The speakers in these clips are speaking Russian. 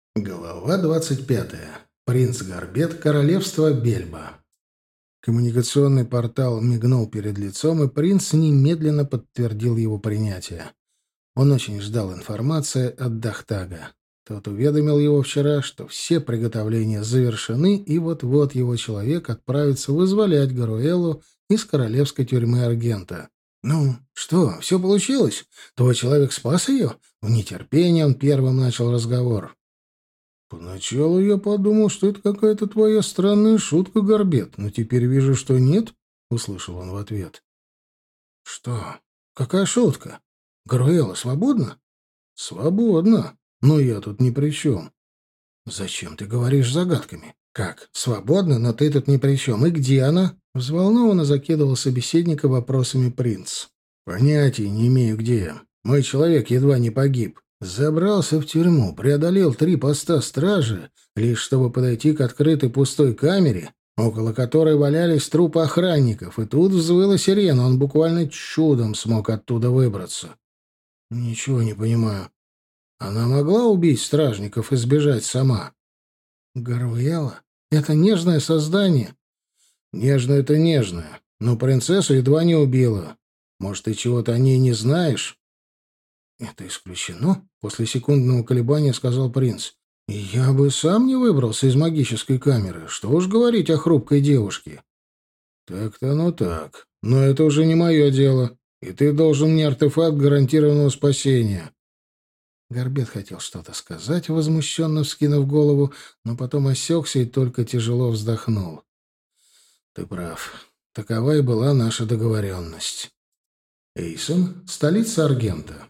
Глава 25. Принц Горбет, королевство Бельба. Коммуникационный портал мигнул перед лицом, и принц немедленно подтвердил его принятие. Он очень ждал информации от Дахтага. Тот уведомил его вчера, что все приготовления завершены, и вот-вот его человек отправится вызволять Гаруэлу из королевской тюрьмы Аргента. «Ну, что, все получилось? Твой человек спас ее?» В нетерпении он первым начал разговор. «Поначалу я подумал, что это какая-то твоя странная шутка, Горбет, но теперь вижу, что нет», — услышал он в ответ. «Что? Какая шутка? Гаруэла свободна?» «Свободна, но я тут ни при чем». «Зачем ты говоришь загадками? Как? Свободна, но ты тут ни при чем. И где она?» Взволнованно закидывал собеседника вопросами принц. «Понятия не имею, где. Мой человек едва не погиб. Забрался в тюрьму, преодолел 3 поста стражи, лишь чтобы подойти к открытой пустой камере, около которой валялись трупы охранников, и тут взвыла сирена, он буквально чудом смог оттуда выбраться. Ничего не понимаю. Она могла убить стражников и сбежать сама? Гарвелла? Это нежное создание. Нежное — это нежное, но принцессу едва не убила. Может, ты чего-то о ней не знаешь? «Это исключено», — после секундного колебания сказал принц. «Я бы сам не выбрался из магической камеры. Что уж говорить о хрупкой девушке». «Так-то оно так. Но это уже не мое дело. И ты должен мне артефакт гарантированного спасения». Горбет хотел что-то сказать, возмущенно вскинув голову, но потом осекся и только тяжело вздохнул. «Ты прав. Такова и была наша договоренность». Эйсон — столица Аргента.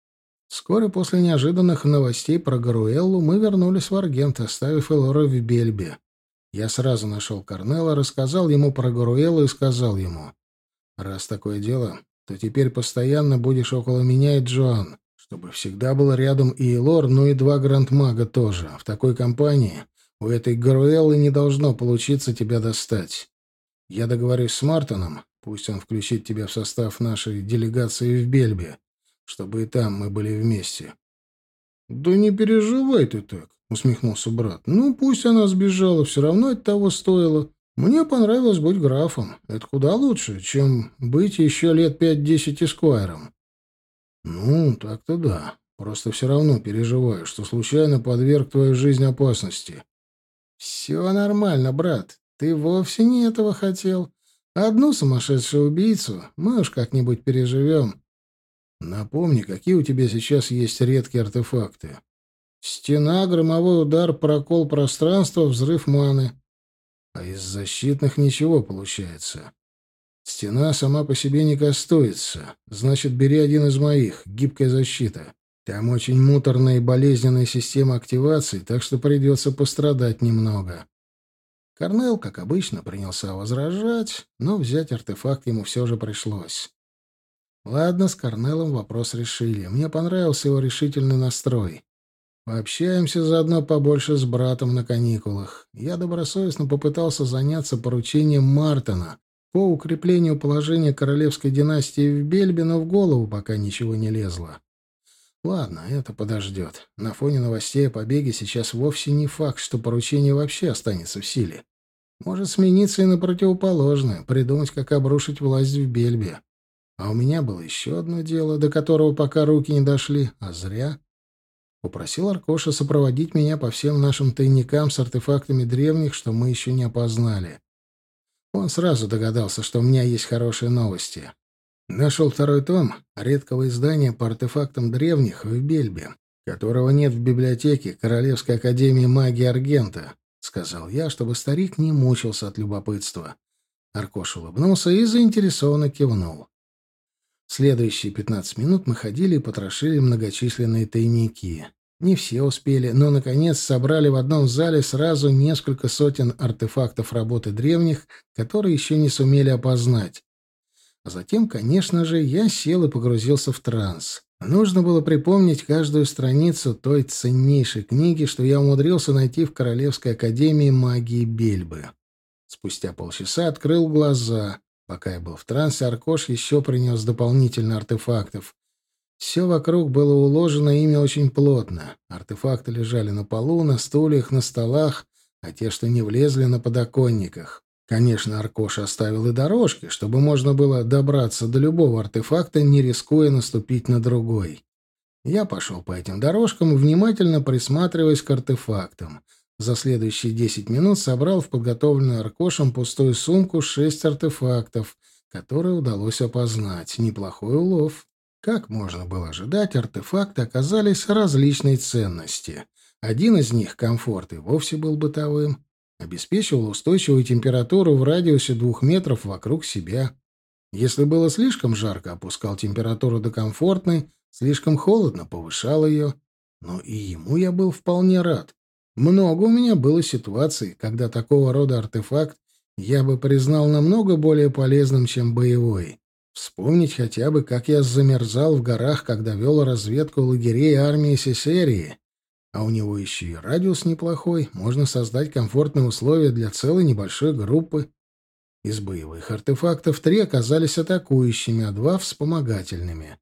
Вскоре после неожиданных новостей про Гаруэллу мы вернулись в Аргент, оставив Элора в Бельбе. Я сразу нашел Корнелла, рассказал ему про Гаруэллу и сказал ему: «Раз такое дело, то теперь постоянно будешь около меня и Джоан, чтобы всегда был рядом и Элор, ну и 2 грандмага тоже. В такой компании у этой Гаруэллы не должно получиться тебя достать. Я договорюсь с Мартоном, пусть он включит тебя в состав нашей делегации в Бельбе, чтобы и там мы были вместе». «Да не переживай ты так», — усмехнулся брат. «Ну, пусть она сбежала, все равно это того стоило. Мне понравилось быть графом. Это куда лучше, чем быть еще лет 5-10 эсквайром». «Ну, так-то да. Просто все равно переживаю, что случайно подверг твою жизнь опасности». «Все нормально, брат. Ты вовсе не этого хотел. Одну сумасшедшую убийцу мы уж как-нибудь переживем». «Напомни, какие у тебя сейчас есть редкие артефакты?» «Стена, громовой удар, прокол пространства, взрыв маны». «А из защитных ничего получается?» «Стена сама по себе не кастуется. Значит, бери один из моих. Гибкая защита. Там очень муторная и болезненная система активации, так что придется пострадать немного». Корнел, как обычно, принялся возражать, но взять артефакт ему все же пришлось. Ладно, с Корнелом вопрос решили. Мне понравился его решительный настрой. Пообщаемся заодно побольше с братом на каникулах. Я добросовестно попытался заняться поручением Мартона по укреплению положения королевской династии в Бельбе, но в голову пока ничего не лезло. Ладно, это подождет. На фоне новостей о побеге сейчас вовсе не факт, что поручение вообще останется в силе. Может смениться и на противоположное, придумать, как обрушить власть в Бельбе. А у меня было еще одно дело, до которого пока руки не дошли, а зря. Попросил Аркоша сопроводить меня по всем нашим тайникам с артефактами древних, что мы еще не опознали. Он сразу догадался, что у меня есть хорошие новости. Нашел 2-й том редкого издания по артефактам древних в Бельбе, которого нет в библиотеке Королевской академии магии Аргента, — сказал я, чтобы старик не мучился от любопытства. Аркош улыбнулся и заинтересованно кивнул. Следующие 15 минут мы ходили и потрошили многочисленные тайники. Не все успели, но, наконец, собрали в одном зале сразу несколько сотен артефактов работы древних, которые еще не сумели опознать. А затем, конечно же, я сел и погрузился в транс. Нужно было припомнить каждую страницу той ценнейшей книги, что я умудрился найти в Королевской академии магии Бельбы. Спустя полчаса открыл глаза. Пока я был в трансе, Аркош еще принес дополнительно артефактов. Все вокруг было уложено ими очень плотно. Артефакты лежали на полу, на стульях, на столах, а те, что не влезли, на подоконниках. Конечно, Аркош оставил и дорожки, чтобы можно было добраться до любого артефакта, не рискуя наступить на другой. Я пошел по этим дорожкам, внимательно присматриваясь к артефактам. За следующие 10 минут собрал в подготовленную Аркошем пустую сумку 6 артефактов, которые удалось опознать. Неплохой улов. Как можно было ожидать, артефакты оказались различной ценности. Один из них, комфорт, и вовсе был бытовым. Обеспечивал устойчивую температуру в радиусе 2 метров вокруг себя. Если было слишком жарко, опускал температуру до комфортной, слишком холодно, повышал ее. Но и ему я был вполне рад. Много у меня было ситуаций, когда такого рода артефакт я бы признал намного более полезным, чем боевой. Вспомнить хотя бы, как я замерзал в горах, когда вел разведку лагерей армии Сесерии. А у него еще и радиус неплохой, можно создать комфортные условия для целой небольшой группы. Из боевых артефактов 3 оказались атакующими, а 2 — вспомогательными.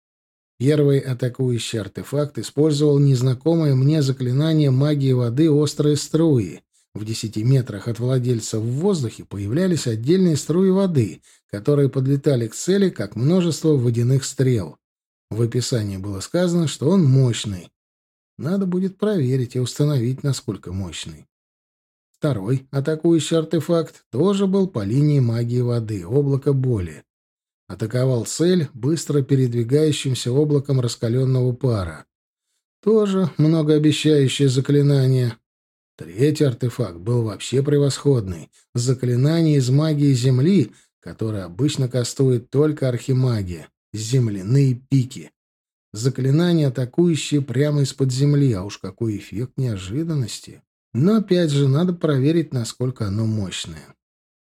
Первый атакующий артефакт использовал незнакомое мне заклинание магии воды «Острые струи». В 10 метрах от владельца в воздухе появлялись отдельные струи воды, которые подлетали к цели, как множество водяных стрел. В описании было сказано, что он мощный. Надо будет проверить и установить, насколько мощный. Второй атакующий артефакт тоже был по линии магии воды — облако боли. Атаковал цель быстро передвигающимся облаком раскаленного пара. Тоже многообещающее заклинание. Третий артефакт был вообще превосходный. Заклинание из магии Земли, которое обычно кастует только архимаги. Земляные пики. Заклинание, атакующее прямо из-под земли, а уж какой эффект неожиданности. Но опять же, надо проверить, насколько оно мощное.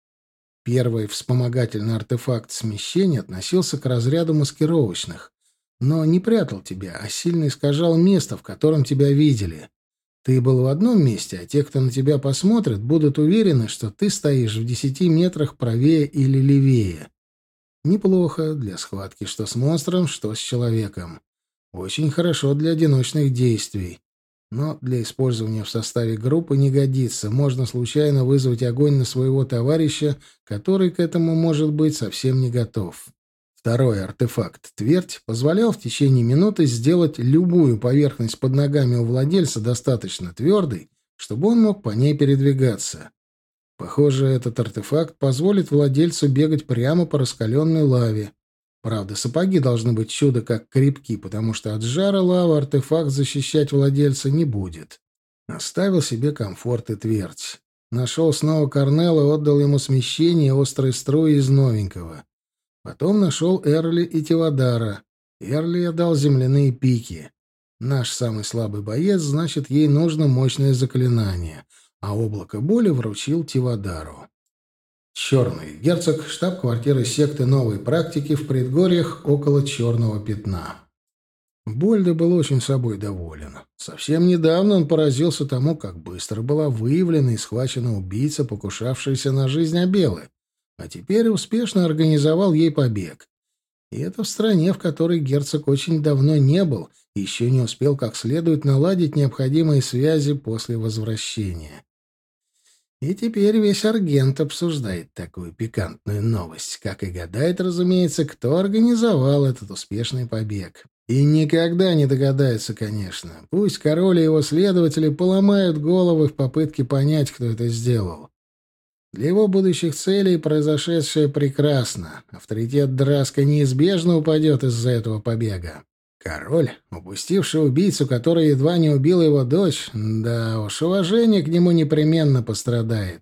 Первый вспомогательный артефакт смещения относился к разряду маскировочных, но не прятал тебя, а сильно искажал место, в котором тебя видели. Ты был в одном месте, а те, кто на тебя посмотрит, будут уверены, что ты стоишь в 10 метрах правее или левее. Неплохо для схватки что с монстром, что с человеком. Очень хорошо для одиночных действий. Но для использования в составе группы не годится. Можно случайно вызвать огонь на своего товарища, который к этому может быть совсем не готов. Второй артефакт «Твердь» позволял в течение минуты сделать любую поверхность под ногами у владельца достаточно твердой, чтобы он мог по ней передвигаться. Похоже, этот артефакт позволит владельцу бегать прямо по раскаленной лаве. Правда, сапоги должны быть чудо как крепки, потому что от жара лавы артефакт защищать владельца не будет. Оставил себе комфорт и твердь. Нашел снова Корнелла, отдал ему смещение и острые струи из новенького. Потом нашел Эрли и Тивадара. Эрли я дал земляные пики. Наш самый слабый боец, значит, ей нужно мощное заклинание. А облако боли вручил Тивадару. Черный герцог, штаб-квартира секты новой практики в предгорьях около Черного пятна. Больда был очень собой доволен. Совсем недавно он поразился тому, как быстро была выявлена и схвачена убийца, покушавшаяся на жизнь Абелы, а теперь успешно организовал ей побег. И это в стране, в которой герцог очень давно не был и еще не успел как следует наладить необходимые связи после возвращения. И теперь весь Аргент обсуждает такую пикантную новость, как и гадает, разумеется, кто организовал этот успешный побег. И никогда не догадается, конечно. Пусть король и его следователи поломают головы в попытке понять, кто это сделал. Для его будущих целей произошедшее прекрасно. Авторитет Драска неизбежно упадет из-за этого побега. Король, упустивший убийцу, который едва не убил его дочь, да уж, уважение к нему непременно пострадает.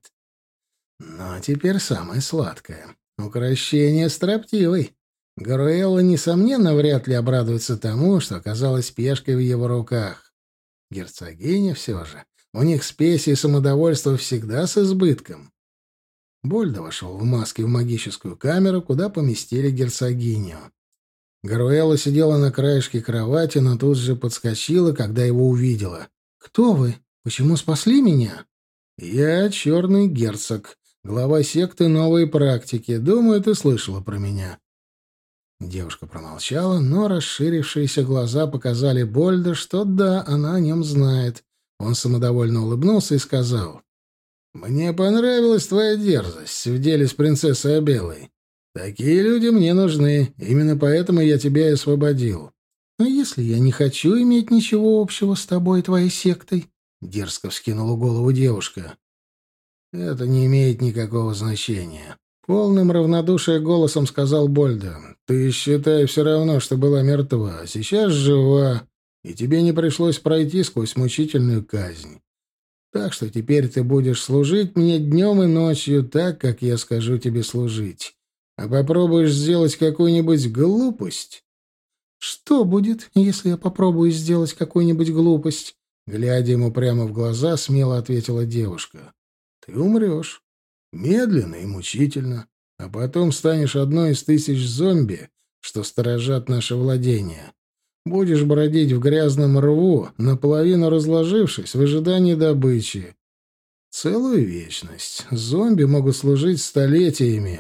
Но теперь самое сладкое. Укрощение строптивой. Гаруэлла, несомненно, вряд ли обрадуется тому, что оказалась пешкой в его руках. Герцогиня все же. У них спеси и самодовольство всегда с избытком. Больда вошел в маске в магическую камеру, куда поместили герцогиню. Гаруэлла сидела на краешке кровати, но тут же подскочила, когда его увидела. «Кто вы? Почему спасли меня?» «Я черный герцог, глава секты новой практики. Думаю, ты слышала про меня». Девушка промолчала, но расширившиеся глаза показали Больда, что да, она о нем знает. Он самодовольно улыбнулся и сказал: «Мне понравилась твоя дерзость в деле с принцессой Абелой. Такие люди мне нужны, именно поэтому я тебя и освободил». «А если я не хочу иметь ничего общего с тобой и твоей сектой?» — дерзко вскинула голову девушка. «Это не имеет никакого значения», — полным равнодушия голосом сказал Больда. «Ты, считай, все равно, что была мертва, а сейчас жива, и тебе не пришлось пройти сквозь мучительную казнь. Так что теперь ты будешь служить мне днем и ночью так, как я скажу тебе служить. А попробуешь сделать какую-нибудь глупость...» «Что будет, если я попробую сделать какую-нибудь глупость?» Глядя ему прямо в глаза, смело ответила девушка. «Ты умрешь. Медленно и мучительно. А потом станешь одной из 1000 зомби, что сторожат наше владение. Будешь бродить в грязном рву, наполовину разложившись в ожидании добычи. Целую вечность. Зомби могут служить столетиями».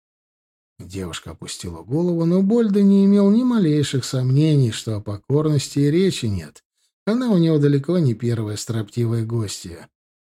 Девушка опустила голову, но Больда не имел ни малейших сомнений, что о покорности и речи нет. Она у него далеко не первая строптивая гостья.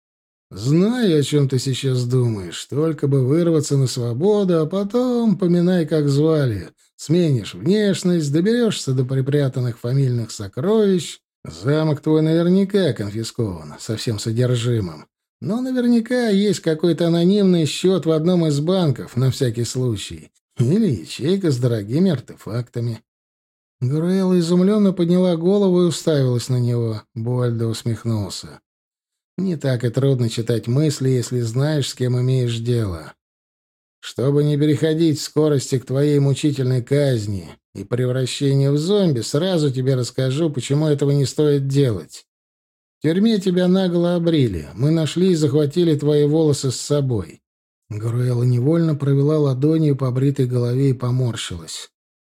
«Знаю, о чем ты сейчас думаешь. Только бы вырваться на свободу, а потом поминай, как звали. Сменишь внешность, доберешься до припрятанных фамильных сокровищ. Замок твой наверняка конфискован, со всем содержимым. Но наверняка есть какой-то анонимный счет в одном из банков, на всякий случай. Или ячейка с дорогими артефактами». Гуруэла изумленно подняла голову и уставилась на него. Больда усмехнулся. «Не так и трудно читать мысли, если знаешь, с кем имеешь дело. Чтобы не переходить в скорости к твоей мучительной казни и превращению в зомби, сразу тебе расскажу, почему этого не стоит делать. В тюрьме тебя нагло обрили. Мы нашли и захватили твои волосы с собой». Гуруэла невольно провела ладонью по бритой голове и поморщилась.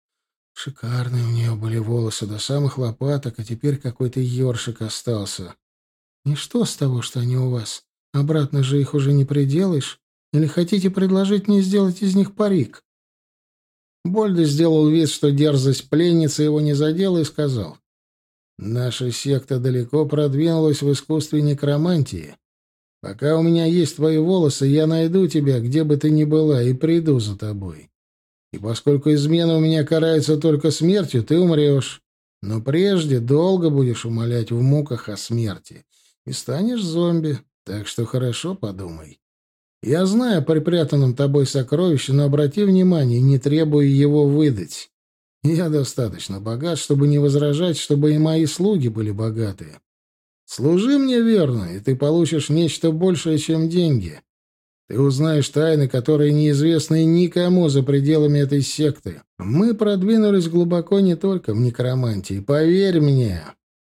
Шикарные у нее были волосы до самых лопаток, а теперь какой-то ёршик остался. «И что с того, что они у вас? Обратно же их уже не приделаешь? Или хотите предложить мне сделать из них парик?» Больда сделал вид, что дерзость пленницы его не задела, и сказал: «Наша секта далеко продвинулась в искусстве некромантии. Пока у меня есть твои волосы, я найду тебя, где бы ты ни была, и приду за тобой. И поскольку измена у меня карается только смертью, ты умрешь. Но прежде долго будешь умолять в муках о смерти и станешь зомби, так что хорошо подумай. Я знаю о припрятанном тобой сокровище, но обрати внимание, не требуй его выдать. Я достаточно богат, чтобы не возражать, чтобы и мои слуги были богатые. Служи мне верно, и ты получишь нечто большее, чем деньги. Ты узнаешь тайны, которые неизвестны никому за пределами этой секты. Мы продвинулись глубоко не только в некромантии, поверь мне».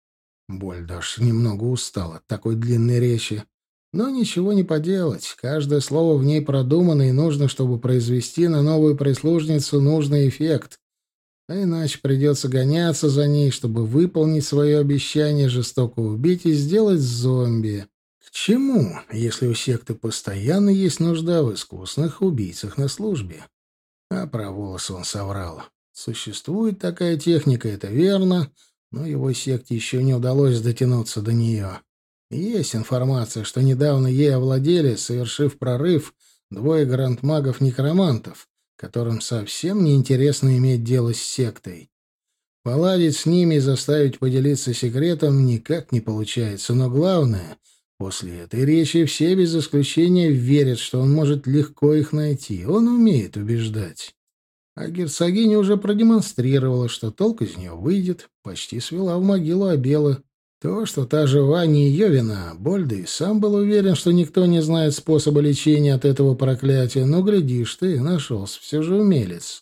Больдаш немного устал от такой длинной речи. Но ничего не поделать. Каждое слово в ней продумано, и нужно, чтобы произвести на новую прислужницу нужный эффект. А иначе придется гоняться за ней, чтобы выполнить свое обещание жестоко убить и сделать зомби. К чему, если у секты постоянно есть нужда в искусных убийцах на службе? А про волосы он соврал. Существует такая техника, это верно, но его секте еще не удалось дотянуться до нее. Есть информация, что недавно ей овладели, совершив прорыв, 2 грандмагов-некромантов, которым совсем не интересно иметь дело с сектой. Поладить с ними и заставить поделиться секретом никак не получается, но главное, после этой речи все без исключения верят, что он может легко их найти. Он умеет убеждать. А герцогиня уже продемонстрировала, что толк из нее выйдет, почти свела в могилу Абелы. То, что та жива, не ее вина. Больда и сам был уверен, что никто не знает способа лечения от этого проклятия, но, глядишь ты, нашелся все же умелец.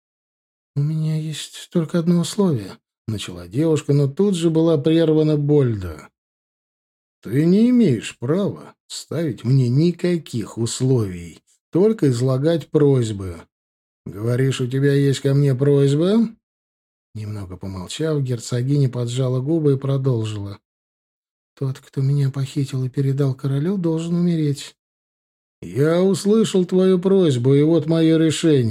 «У меня есть только одно условие», — начала девушка, но тут же была прервана Больда. «Ты не имеешь права ставить мне никаких условий, только излагать просьбы. Говоришь, у тебя есть ко мне просьба?» Немного помолчав, герцогиня поджала губы и продолжила. «Тот, кто меня похитил и передал королю, должен умереть». «Я услышал твою просьбу, и вот мое решение.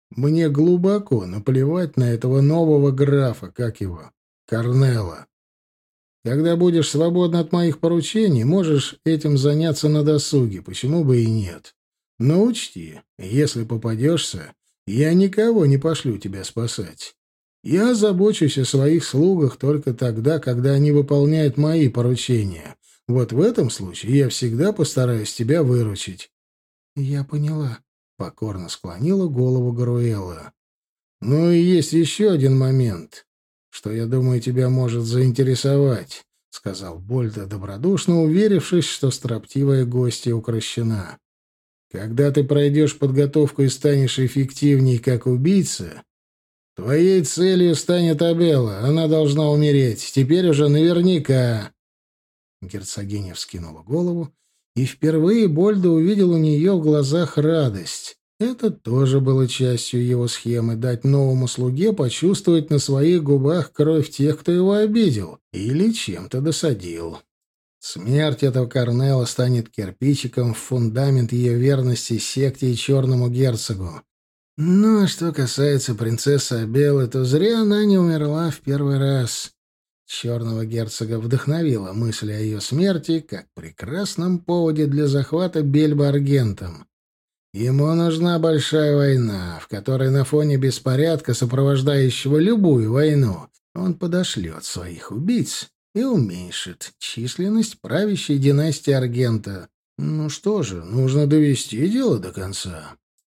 Мне глубоко наплевать на этого нового графа, как его, Корнелла. Когда будешь свободен от моих поручений, можешь этим заняться на досуге, почему бы и нет. Но учти, если попадешься, я никого не пошлю тебя спасать. Я забочусь о своих слугах только тогда, когда они выполняют мои поручения. Вот в этом случае я всегда постараюсь тебя выручить». «Я поняла», — покорно склонила голову Гаруэлла. «Ну и есть еще один момент, что, я думаю, тебя может заинтересовать», — сказал Больда, добродушно уверившись, что строптивая гостья укрощена. «Когда ты пройдешь подготовку и станешь эффективней как убийца, твоей целью станет Абелла. Она должна умереть. Теперь уже наверняка». Герцогиня вскинула голову, и впервые Больда увидел у нее в глазах радость. Это тоже было частью его схемы — дать новому слуге почувствовать на своих губах кровь тех, кто его обидел или чем-то досадил. Смерть этого Корнелла станет кирпичиком в фундамент ее верности секте и черному герцогу. Ну, а что касается принцессы Абеллы, то зря она не умерла в первый раз. Черного герцога вдохновила мысль о ее смерти как прекрасном поводе для захвата Бельбы Аргентом. Ему нужна большая война, в которой на фоне беспорядка, сопровождающего любую войну, он подошлет своих убийц и уменьшит численность правящей династии Аргента. Ну что же, нужно довести дело до конца.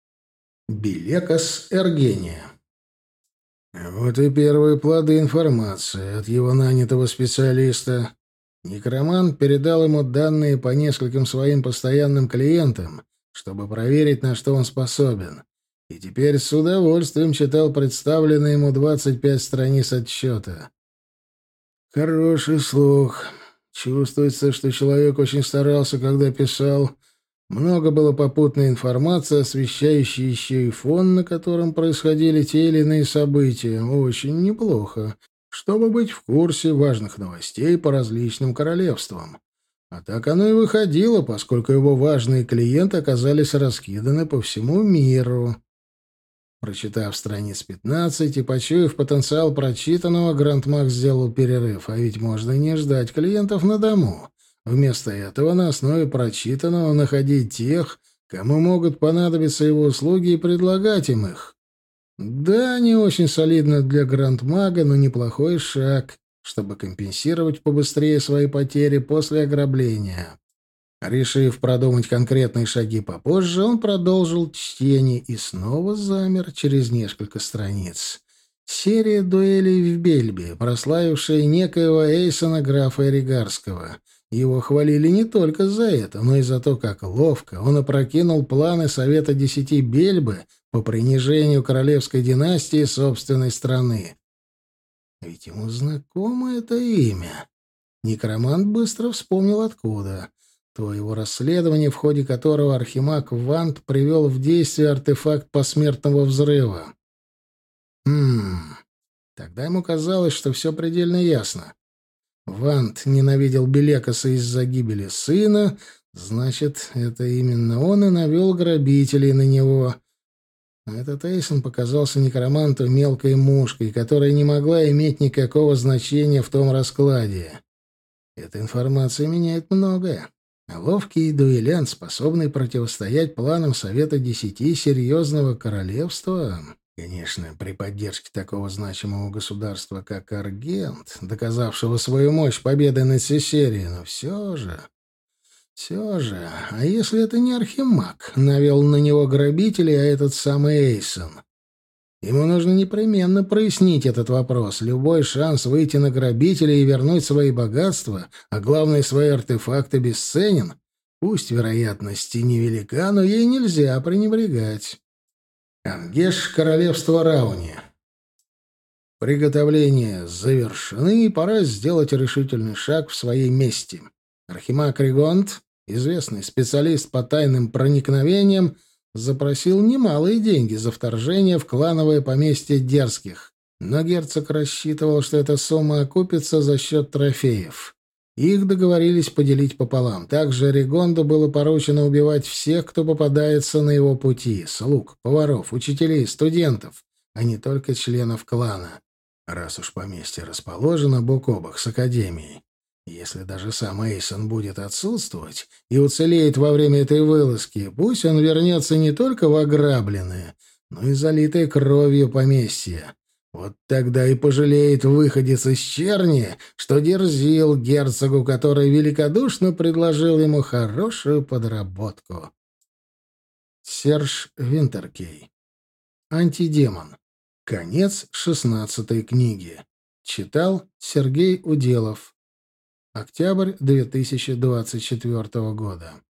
Белекас Эргения. Вот и первые плоды информации от его нанятого специалиста. Некромант передал ему данные по нескольким своим постоянным клиентам, чтобы проверить, на что он способен, и теперь с удовольствием читал представленные ему 25 страниц отчета. Хороший слух. Чувствуется, что человек очень старался, когда писал. Много было попутной информации, освещающей еще и фон, на котором происходили те или иные события. Очень неплохо, чтобы быть в курсе важных новостей по различным королевствам. А так оно и выходило, поскольку его важные клиенты оказались раскиданы по всему миру. Прочитав страниц 15 и почуяв потенциал прочитанного, Грандмаг сделал перерыв, а ведь можно не ждать клиентов на дому. Вместо этого на основе прочитанного находить тех, кому могут понадобиться его услуги, и предлагать им их. Да, не очень солидно для Грандмага, но неплохой шаг, чтобы компенсировать побыстрее свои потери после ограбления. Решив продумать конкретные шаги попозже, он продолжил чтение и снова замер через несколько страниц. Серия дуэлей в Бельбе, прославившая некоего Эйсона графа Эригарского. Его хвалили не только за это, но и за то, как ловко он опрокинул планы Совета 10 Бельбы по принижению королевской династии собственной страны. Ведь ему знакомо это имя. Некромант быстро вспомнил откуда. То его расследование, в ходе которого архимаг Вант привел в действие артефакт посмертного взрыва. Тогда ему казалось, что все предельно ясно. Вант ненавидел Белекаса из-за гибели сына, значит, это именно он и навел грабителей на него. А этот Эйсон показался некроманту мелкой мушкой, которая не могла иметь никакого значения в том раскладе. Эта информация меняет многое. Ловкий дуэлянт, способный противостоять планам Совета 10 серьезного королевства, конечно, при поддержке такого значимого государства, как Аргент, доказавшего свою мощь победы над Сесерией, но все же, а если это не Архимаг навел на него грабителей, а этот самый Эйсон? Ему нужно непременно прояснить этот вопрос. Любой шанс выйти на грабителей и вернуть свои богатства, а главное, свои артефакты, бесценен. Пусть вероятность и невелика, но ей нельзя пренебрегать. Ангеш, королевство Рауни. Приготовления завершены, и пора сделать решительный шаг в своей мести. Архимаг Ригонт, известный специалист по тайным проникновениям, запросил немалые деньги за вторжение в клановое поместье Дерзких, но герцог рассчитывал, что эта сумма окупится за счет трофеев. Их договорились поделить пополам. Также Ригондо было поручено убивать всех, кто попадается на его пути — слуг, поваров, учителей, студентов, а не только членов клана, раз уж поместье расположено бок о бок с академией. Если даже сам Эйсон будет отсутствовать и уцелеет во время этой вылазки, пусть он вернется не только в ограбленное, но и залитое кровью поместье. Вот тогда и пожалеет выходец из черни, что дерзил герцогу, который великодушно предложил ему хорошую подработку. Серж Винтеркей. Антидемон. Конец 16-й книги. Читал Сергей Уделов. Октябрь 2024 года.